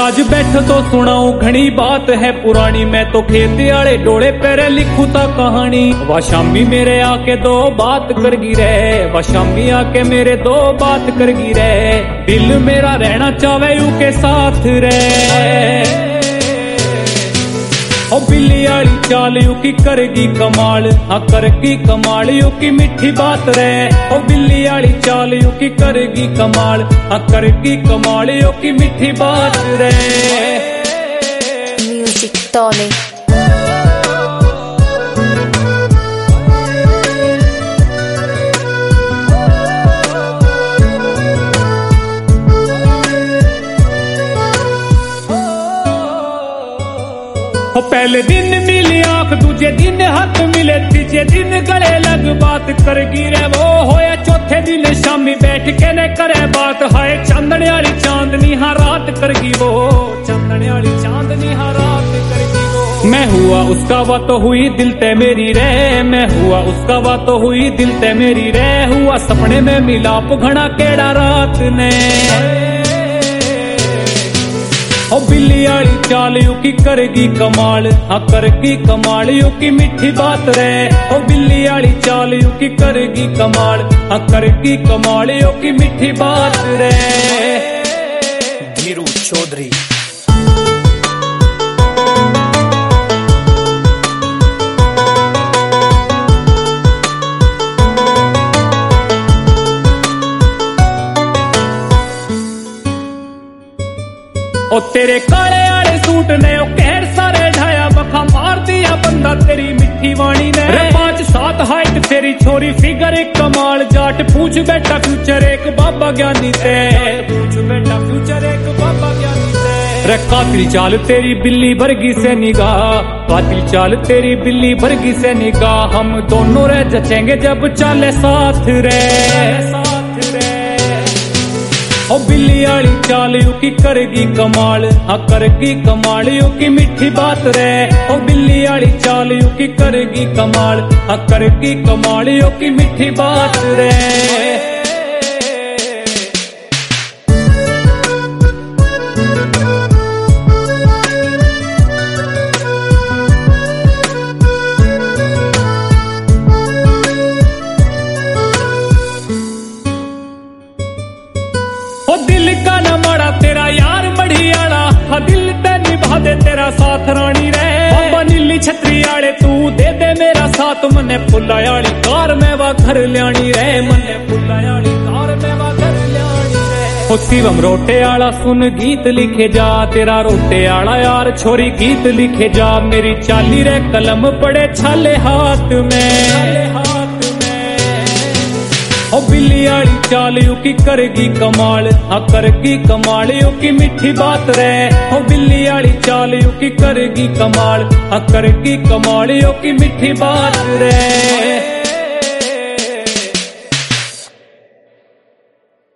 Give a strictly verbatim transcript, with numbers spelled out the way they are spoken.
आज बैठ तो सुनाऊं घनी बात है पुरानी, मैं तो खेती आले डोले पेरे लिखू ता कहानी। वा शामी मेरे आके दो बात करगी रे, वा शामी आके मेरे दो बात करगी रे, दिल मेरा रहना चावे यू के साथ रे। ओ बिल्ली आली चाल यू की करगी कमाल, हाँ करगी कमाल यू की मीठी बात रे। ओ बिल्ली आली चाल यू की करगी कमाल, हाँ करगी कमाल यू की मीठी बात रे। म्यूजिक टॉनी पहले दिन मिली आंख, दूजे दिन हाथ मिले, तीजे दिन गले लग बात करगी रे वो। होया चौथे दिन शामी बैठ के ने करे बात, हाय चांदने वाली चांदनी हाँ रात करगी वो, चांदने वाली चांदनी हाँ रात करगी वो। मैं हुआ उसका वा तो हुई दिल ते मेरी रे, मैं हुआ उसका वा तो हुई दिल ते मेरी रे। हुआ सपने में मिलाप घना केड़ा रात ने। ओ बिल्ली आली चाल यू की करगी कमाल, हाँ करगी कमाल यू की मीठी बात रे। ओ बिल्ली आली चाल यू की करगी कमाल, हाँ करगी कमाल यू की मीठी बात रे। धीरू चौधरी ओ तेरे काले आले सूट ने ओ कहर सारे ढाया, बखा मार दिया बंदा तेरी मिठी वाणी ने। रे पांच सात हाइट तेरी छोरी फिगर एक कमाल, जाट पूछ बेटा फ्यूचर एक बाबा ज्ञानी से, पूछ बेटा फ्यूचर एक बाबा ज्ञानी से। रे कातिल चाल तेरी बिल्ली भरगी से निगाह, कातिल चाल तेरी बिल्ली भरगी से निगाह, हम दोनों रे जचेंगे जब चाले साथ रे, साथ रे। ओ बिल्ली आली चाल यू की करगी कमाल, हाँ करगी कमाल यू की मीठी बात रे। ओ बिल्ली आली चाल यू की करगी कमाल, हाँ करगी कमाल यू की मीठी बात रे। ओ दिल का न माड़ा तेरा यार मड़ी आला, हाँ दिल ते निभा दे तेरा साथ रानी रे। बाबा नीली छतरी आले तू दे दे मेरा साथ, मने फुल्ला आली कार में वा घर ल्याणी रे, मने फुल्ला आली कार में वा घर ल्याणी रे। ओ शिवम रोटे आला सुन गीत लिखे जा, तेरा रोटे आला यार छोरी गीत लिखे जा। मेरी चाली रे कलम पड़े छाले हाथ में, ओ बिल्ली आली चाल यू की करगी कमाल, हाँ करगी कमाल यू की मीठी बात रे। ओ बिल्ली आली चाल यू की करगी कमाल, हाँ करगी कमाल यू की मीठी बात रे।